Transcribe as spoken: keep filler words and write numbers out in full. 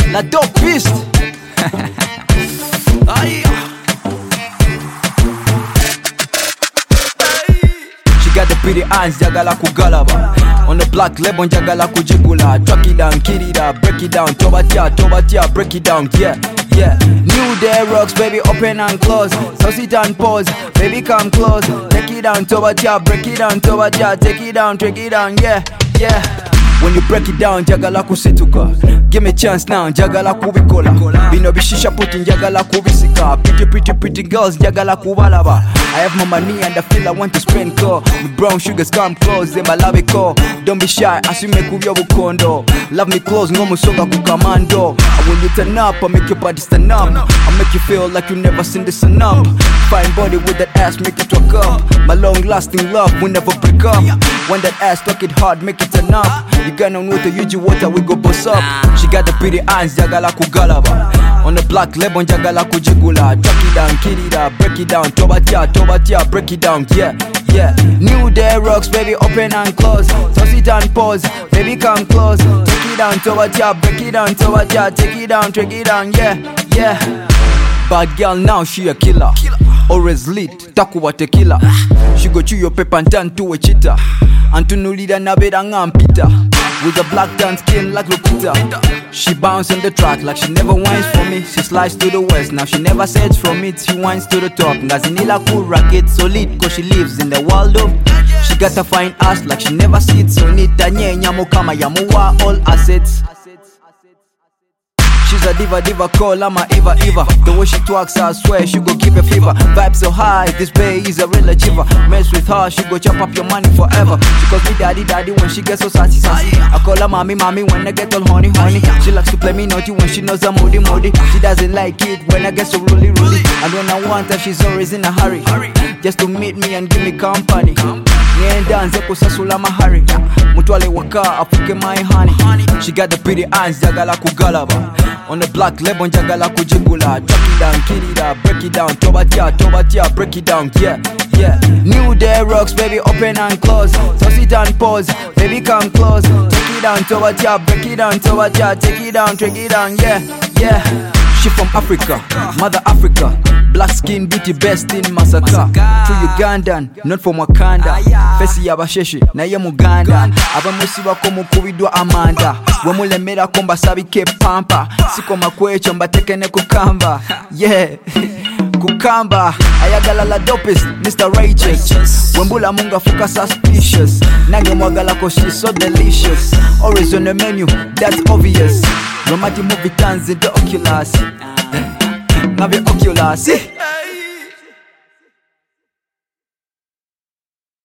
la dopest. Aye. She got the pretty eyes, jagala kugalaba. On the black label, jagala kujigula. Chuck it down, kid it up, break it down. Tobatia, tobatia, break it down, yeah, yeah. New day rocks, baby, open and close. So sit and pause, baby, come close. Take it down, tobatia, break it down, tobatia. Take it down, take it down, yeah, yeah. When you break it down, jagala kusituka. Give me a chance now, jagala kubikola. Bino bishisha putin, jagala kubisika. Pretty, pretty, pretty girls, jagala kubalaba. I have my money and I feel I want to spend core. The brown sugars come close, they my love it call. Don't be shy, asume kubyo bukondo. Love me close, ngomu soga kukamando. And when you turn up, I make your body stand up. I make you feel like you never seen this enough. Fine body with that ass, make it work up. My long lasting love will never break up. When that ass talk it hard, make it turn up. You got no water, you just water, we go boss up. She got the pretty eyes, jagala kugalaba. On the black label, jagala kujigula. Chuck it down, kid it up, break it down. Tobatia, tobatia, break it down, yeah, yeah. New day rocks, baby, open and close. So sit and pause, baby, come close. Take it down, tobatia, break it down, tobatia. Take it down, take it down, yeah, yeah. Bad girl now, she a killer. Always lit, takuwa tequila. She go chew your pepper and turn to a cheetah. Antunu leader na beda ngampita. With a black tan skin like Lupita. She bounce on the track like she never whines for me. She slides to the west, now she never sets from it. She whines to the top, Ngazinila cool racket solid. Cause she lives in the world of. She got a fine ass like she never sits on it. Tanye nyamo kama yamuwa all assets. She's a diva, diva, call, I'm a Eva, Eva. The way she twerks, I swear she go give a fever. Vibe so high, this bae is a real achiever. Mess with her, she go chop up your money forever. She calls me daddy, daddy when she gets so sassy, sassy. I call her mommy, mommy when I get all honey, honey. She likes to play me naughty when she knows I'm moody, moody. She doesn't like it when I get so rolly, rolly. And when I want her, she's always in a hurry. Just to meet me and give me company. Nienda nze kusasula mahari. Mutwale waka afuke my honey. She got the pretty eyes, jagala kugalaba. On the black label, jagala kujigula. Chuck it down, kid it up, break it down. Tobatia, tobatia, break it down, yeah, yeah. New day rocks, baby, open and close. So sit and pause, baby, come close. Take it down, tobatia, break it down, tobatia. Take it down, take it down, yeah, yeah. She from Africa, Mother Africa. Black skin beauty best in Masaka. True Ugandan, not from Wakanda. Fesi yabasheshi, na ye Muganda. Abamusi wako mukubidwa Amanda. Wemulemera komba sabi ke pampa. Siko makwecho mbatekene kukamba. Yeah, kukamba. Ayagala la dopest, Mister Righteous. Wembula munga fuka suspicious. Nange mwagala ko she's so delicious. Always on the menu, that's obvious. Romantic movie turns into Oculus. Have your Oculus.